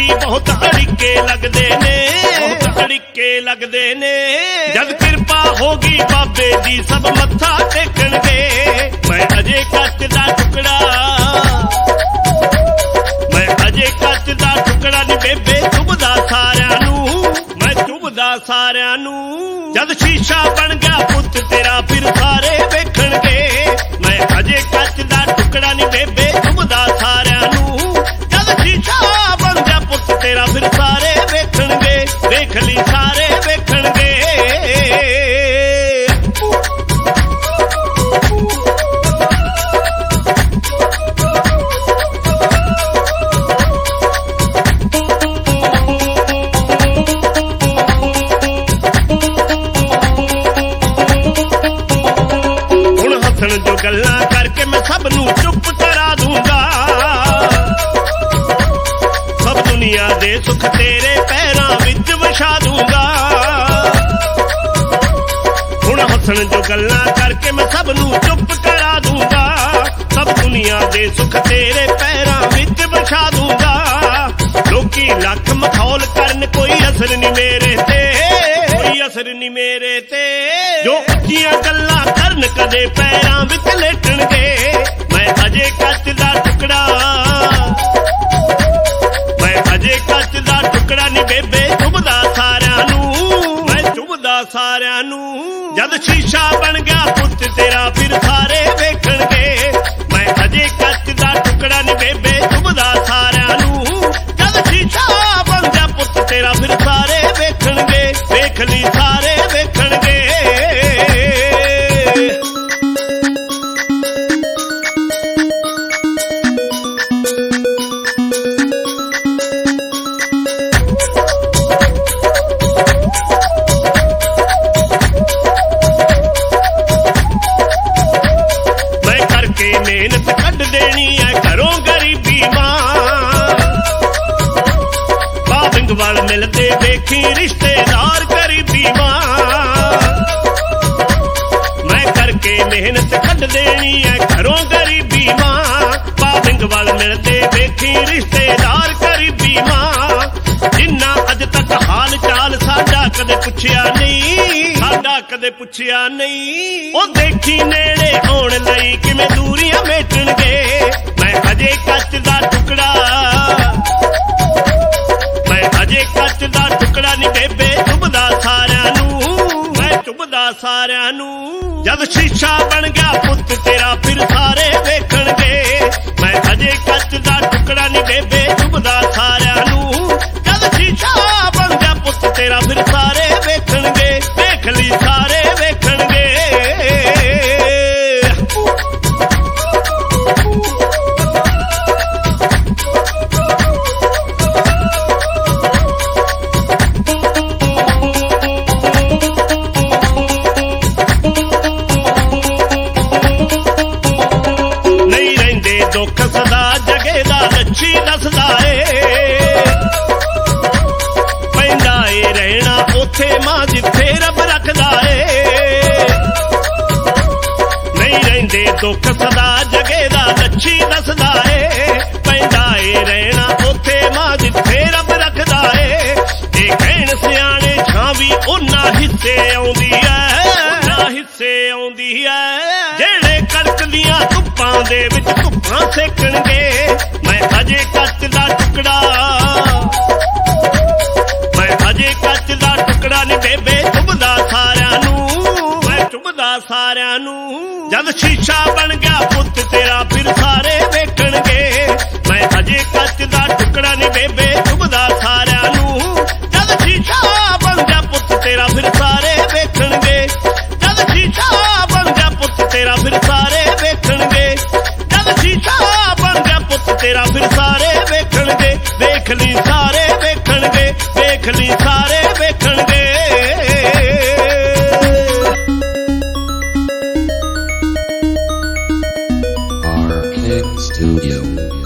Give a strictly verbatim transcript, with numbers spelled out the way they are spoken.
ਵੀ ਬਹੁਤ ਅੜਿੱਕੇ ਲੱਗਦੇ ਨੇ, ਬਹੁਤ ਅੜਿੱਕੇ ਲੱਗਦੇ ਨੇ। ਜਦ ਕਿਰਪਾ ਹੋ ਗਈ ਬਾਬੇ ਦੀ ਸਭ ਮੱਥਾ ਟੇਕਣਗੇ। ਮੈਂ ਅਜੇ ਕੱਚ ਦਾ ਟੁਕੜਾ, ਮੈਂ ਅਜੇ ਕੱਚ ਦਾ ਟੁਕੜਾ ਨੀ ਬੇਬੇ ਚੁਭਦਾ ਸਾਰਿਆਂ ਨੂੰ, ਮੈਂ ਚੁਭਦਾ ਸਾਰਿਆਂ ਨੂੰ। ਜਦ ਸ਼ੀਸ਼ਾ ਬਣ ਗਿਆ ਪੁੱਤ ਤੇਰਾ ਫਿਰ ਸਾਰੇ ਵੇਖਣਗੇ। ਮੈਂ ਅਜੇ ਕੱਚ ਦਾ ਟੁਕੜਾ ਨੀ ਬੇਬੇ ਚੁਭਦਾ ਸਾਰਿਆਂ ਨੂੰ। ਜਦ ਸ਼ੀਸ਼ਾ ਬਣ ਗਿਆ ਪੁੱਤ ਤੇਰਾ ਫਿਰ ਸਾਰੇ ਵੇਖਣਗੇ। ਵੇਖ ਲਈ ਸਾਰੇ ਵੇਖਣਗੇ। ਜੋ ਗੱਲਾਂ ਕਰਕੇ ਮੈਂ ਸਭ ਨੂੰ ਚੁੱਪ ਕਰਾ ਦੂੰਗਾ। ਸਭ ਦੁਨੀਆ ਦੇ ਸੁੱਖ ਤੇਰੇ ਪੈਰਾਂ ਵਿੱਚ ਵਛਾ ਦੂੰਗਾ। ਹੁਣ ਹੱਸਣ ਜੋ ਗੱਲਾਂ ਕਰਕੇ ਮੈਂ ਸਭ ਨੂੰ ਚੁੱਪ ਕਰਾ ਦੂੰਗਾ। ਸਭ ਦੁਨੀਆ ਦੇ ਸੁੱਖ ਤੇਰੇ ਪੈਰਾਂ ਵਿੱਚ ਵਛਾ ਦੂੰਗਾ। ਲੋਕੀ ਲੱਖ ਮਖੌਲ ਕਰਨ ਕੋਈ ਅਸਰ ਨਹੀਂ ਮੇਰੇ ਤੇ, ਕੋਈ ਅਸਰ ਨਹੀਂ ਮੇਰੇ ਤੇ। ਜੋ ਉੱਚੀਆਂ ਗੱਲਾਂ ਕਰਨ ਕਦੇ ਪੈਰਾਂ ਵਿੱਚ ਲੇਟਣਗੇ। ਮੈਂ ਅਜੇ ਕੱਚ ਦਾ ਟੁਕੜਾ, ਮੈਂ ਅਜੇ ਕੱਚ ਦਾ ਟੁਕੜਾ ਨੀ ਬੇਬੇ ਚੁਭਦਾ ਸਾਰਿਆਂ ਨੂੰ, ਮੈਂ ਚੁਭਦਾ ਸਾਰਿਆਂ ਨੂੰ। ਜਦ ਸ਼ੀਸ਼ਾ ਬਣ ਗਿਆ ਪੁੱਤ ਤੇਰਾ ਫਿਰ ਸਾਰੇ ਵੇਖਣਗੇ। ਮੈਂ ਅਜੇ ਕੱਚ ਦਾ ਟੁਕੜਾ ਨੀ ਬੇਬੇ ਚੁਭਦਾ ਸਾਰਿਆਂ ਨੂੰ। ਜਦ ਸ਼ੀਸ਼ਾ ਬਣ ਗਿਆ ਪੁੱਤ ਤੇਰਾ ਫਿਰ ਸਾਰੇ ਵੇਖਣਗੇ। ਵੇਖ ਲਈ ਸਾਰੇ ਵੇਖਣਗੇ। ਮਿਹਨਤ ਕੱਢ ਦੇਣੀ ਐ ਘਰੋਂ ਗਰੀਬੀ ਮਾਂ। ਬਾਬਿੰਗ ਵਾਲ ਮਿਲਦੇ ਦੇਖੀ ਰਿਸ਼ਤੇਦਾਰ ਗਰੀਬੀ ਮਾਂ। ਮੈਂ ਕਰਕੇ ਮਿਹਨਤ ਕੱਢ ਦੇਣੀ ਐ ਘਰੋਂ ਗਰੀਬੀ ਮਾਂ। ਬਾਬਿੰਗ ਵਾਲ ਮਿਲਦੇ ਦੇਖੀ ਰਿਸ਼ਤੇਦਾਰ ਗਰੀਬੀ ਮਾਂ। ਜਿੰਨਾ ਅੱਜ ਤੱਕ ਹਾਲ ਚਾਲ ਸਾਡਾ ਕਦੇ ਪੁੱਛਿਆ ਨਹੀਂ, ਸਾਡਾ ਕਦੇ ਪੁੱਛਿਆ ਨਹੀਂ। ਉਹ ਦੇਖੀ ਨੇੜੇ ਆਉਣ ਲਈ ਕਿਵੇਂ ਦੂਰੀਆਂ ਮੇਟਣਗੇ। ਮੈਂ ਅਜੇ ਕੱਚ ਦਾ ਟੁਕੜਾ, ਮੈਂ ਅਜੇ ਕੱਚ ਦਾ ਟੁਕੜਾ ਨੀ ਬੇਬੇ ਚੁਭਦਾ ਸਾਰਿਆਂ ਨੂੰ, ਮੈਂ ਚੁਭਦਾ ਸਾਰਿਆਂ ਨੂੰ। ਜਦ ਸ਼ੀਸ਼ਾ ਬਣ ਗਿਆ ਪੁੱਤ ਤੇਰਾ ਫਿਰ ਸਾਰੇ ਵੇਖਣਗੇ। ਮੈਂ ਅਜੇ ਕੱਚ ਦਾ ਟੁਕੜਾ ਨੀ ਬੇਬੇ ਚੁਭਦਾ ਸਾਰਿਆਂ ਨੂੰ। ਜਦ ਸ਼ੀਸ਼ਾ ਬਣ ਗਿਆ ਪੁੱਤ ਤੇਰਾ ਫਿਰ ਸਾਰੇ ਵੇਖਣਗੇ। ਵੇਖ ਲਈ ਸਾਰੇ ਵੇਖਣਗੇ। ਨਹੀਂ ਰਹਿੰਦੇ ਦੁੱਖ ਸਦਾ ਜਗੇ ਦਾ ਲੱਛੀ ਦੱਸਦਾ ਏ। ਪੈਂਦਾ ਏ ਰਹਿਣਾ ਉੱਥੇ ਮਾਂ ਜਿੱਥੇ ਰੱਬ ਰੱਖਦਾ ਏ। ਨਹੀਂ ਰਹਿੰਦੇ ਦੁੱਖ ਸਦਾ ਜਗੇ ਦਾ ਲੱਛੀ ਦੱਸਦਾ ਏ। ਪੈਂਦਾ ਏ ਰਹਿਣਾ ਉੱਥੇ ਮਾਂ ਜਿੱਥੇ ਰੱਬ ਰੱਖਦਾ ਏ। ਇਹ ਕਹਿਣ ਸਿਆਣੇ ਛਾਂ ਵੀ ਉਹਨਾਂ ਹਿੱਸੇ ਆਉਂਦੀ ਐ, ਉਹਨਾਂ ਹਿੱਸੇ ਆਉਂਦੀ ਐ। ਜਿਹੜੇ ਕੜਕਦੀਆਂ ਧੁੱਪਾਂ ਦੇ ਵਿੱਚ ਧੁੱਪਾਂ ਸੇਕਣਗੇ। ਮੈਂ ਅਜੇ ਕੱਚ ਦਾ ਟੁਕੜਾ, ਮੈਂ ਅਜੇ ਕੱਚ ਦਾ ਟੁਕੜਾ ਨੀ ਬੇਬੇ ਚੁਭਦਾ ਸਾਰਿਆਂ ਨੂੰ, ਮੈਂ ਚੁਭਦਾ ਸਾਰਿਆਂ ਨੂੰ। ਜਦ ਸ਼ੀਸ਼ਾ ਬਣ ਗਿਆ ਪੁੱਤ ਤੇਰਾ ਫਿਰ ਸਾਰੇ ਵੇਖਣਗੇ। ਮੈਂ ਅਜੇ ਕੱਚ ਦਾ ਟੁਕੜਾ ਨੀ ਬੇਬੇ ਚੁਭਦਾ ਸਾਰਿਆਂ ਨੂੰ। ਜਦ ਸ਼ੀਸ਼ਾ ਬਣ ਗਿਆ ਪੁੱਤ ਤੇਰਾ ਫਿਰ ਸਾਰੇ ਵੇਖਣਗੇ। ਜਦ ਸ਼ੀਸ਼ਾ ਬਣ ਗਿਆ ਪੁੱਤ ਤੇਰਾ ਫਿਰ ਸਾਰੇ ਵੇਖਣਗੇ। ਜਦ ਸ਼ੀਸ਼ਾ ਬਣ ਗਿਆ ਪੁੱਤ ਤੇਰਾ ਫਿਰ ਸਾਰੇ ਵੇਖਣਗੇ। ਵੇਖ ਲਈ ਸਾਰੇ ਵੇਖਣਗੇ। ਵੇਖ ਲਈ ਸਾਰੇ ਵੇਖਣਗੇ। R K Studio